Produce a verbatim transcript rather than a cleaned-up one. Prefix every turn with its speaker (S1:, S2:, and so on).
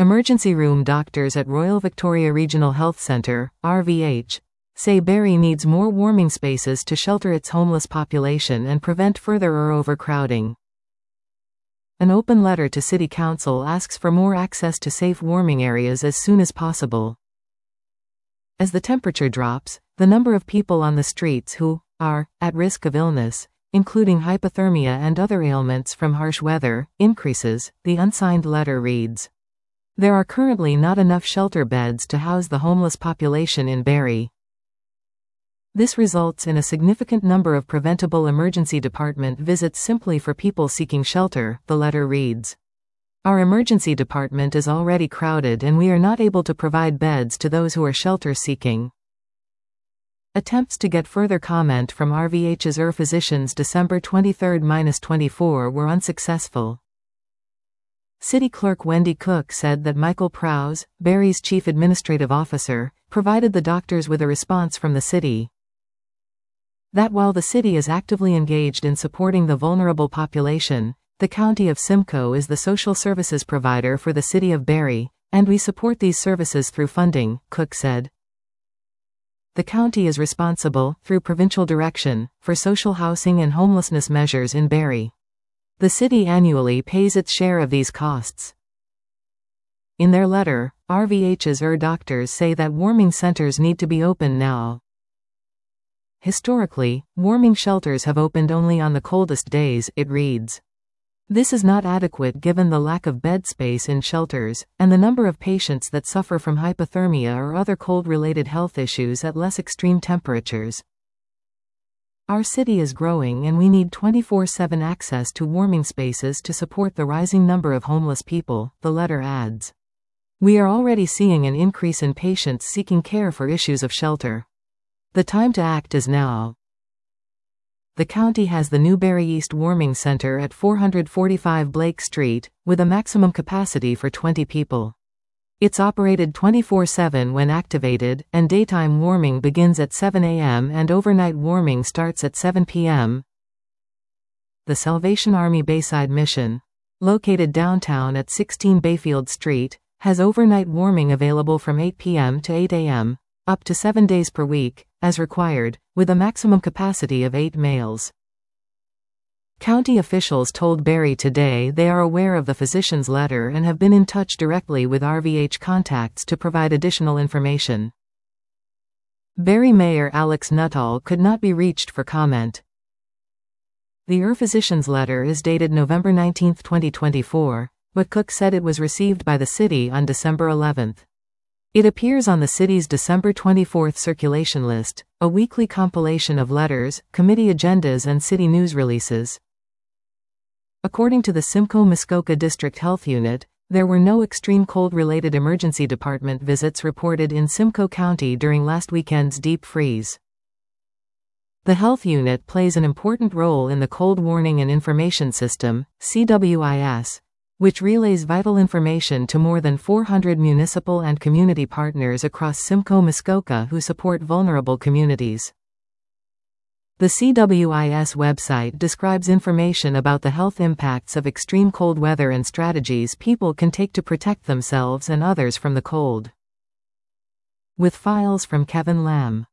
S1: Emergency room doctors at Royal Victoria Regional Health Centre, R V H, say Barrie needs more warming spaces to shelter its homeless population and prevent further overcrowding. An open letter to City Council asks for more access to safe warming areas as soon as possible. As the temperature drops, the number of people on the streets who are at risk of illness, including hypothermia and other ailments from harsh weather, increases, the unsigned letter reads. There are currently not enough shelter beds to house the homeless population in Barrie. This results in a significant number of preventable emergency department visits simply for people seeking shelter, the letter reads. Our emergency department is already crowded and we are not able to provide beds to those who are shelter seeking. Attempts to get further comment from R V H's E R physicians December twenty-third to twenty-fourth were unsuccessful. City Clerk Wendy Cook said that Michael Prowse, Barrie's chief administrative officer, provided the doctors with a response from the city. That while the city is actively engaged in supporting the vulnerable population, the County of Simcoe is the social services provider for the city of Barrie, and we support these services through funding, Cook said. The county is responsible, through provincial direction, for social housing and homelessness measures in Barrie. The city annually pays its share of these costs. In their letter, R V H's E R doctors say that warming centers need to be open now. Historically, warming shelters have opened only on the coldest days, it reads. This is not adequate given the lack of bed space in shelters, and the number of patients that suffer from hypothermia or other cold-related health issues at less extreme temperatures. Our city is growing and we need twenty-four seven access to warming spaces to support the rising number of homeless people, the letter adds. We are already seeing an increase in patients seeking care for issues of shelter. The time to act is now. The county has the new Barrie East Warming Centre at four forty-five Blake Street, with a maximum capacity for twenty people. It's operated twenty-four seven when activated, and daytime warming begins at seven a m and overnight warming starts at seven p m The Salvation Army Bayside Mission, located downtown at sixteen Bayfield Street, has overnight warming available from eight p m to eight a m, up to seven days per week, as required, with a maximum capacity of eight males. County officials told Barrie Today they are aware of the physician's letter and have been in touch directly with R V H contacts to provide additional information. Barrie Mayor Alex Nuttall could not be reached for comment. The E R physician's letter is dated November nineteenth twenty twenty-four, but Cook said it was received by the city on December eleventh. It appears on the city's December twenty-fourth circulation list, a weekly compilation of letters, committee agendas and city news releases. According to the Simcoe-Muskoka District Health Unit, there were no extreme cold-related emergency department visits reported in Simcoe County during last weekend's deep freeze. The health unit plays an important role in the Cold Warning and Information System, C W I S, which relays vital information to more than four hundred municipal and community partners across Simcoe-Muskoka who support vulnerable communities. The C W I S website describes information about the health impacts of extreme cold weather and strategies people can take to protect themselves and others from the cold. With files from Kevin Lamb.